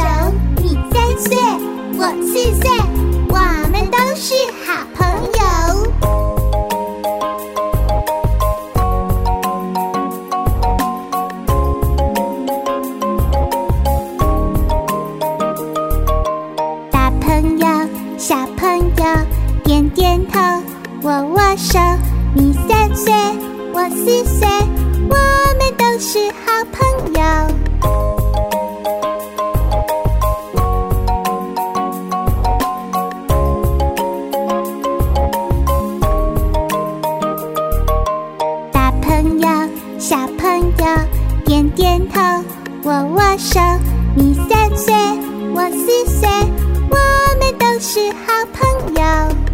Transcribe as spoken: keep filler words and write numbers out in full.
你三岁，我四岁，我们都是好朋友。大朋友，小朋友，点点头，握握手。你三岁，我四岁，我们都是好朋友。大朋友，小朋友，点点头，握握手。你三岁，我四岁，我们都是好朋友。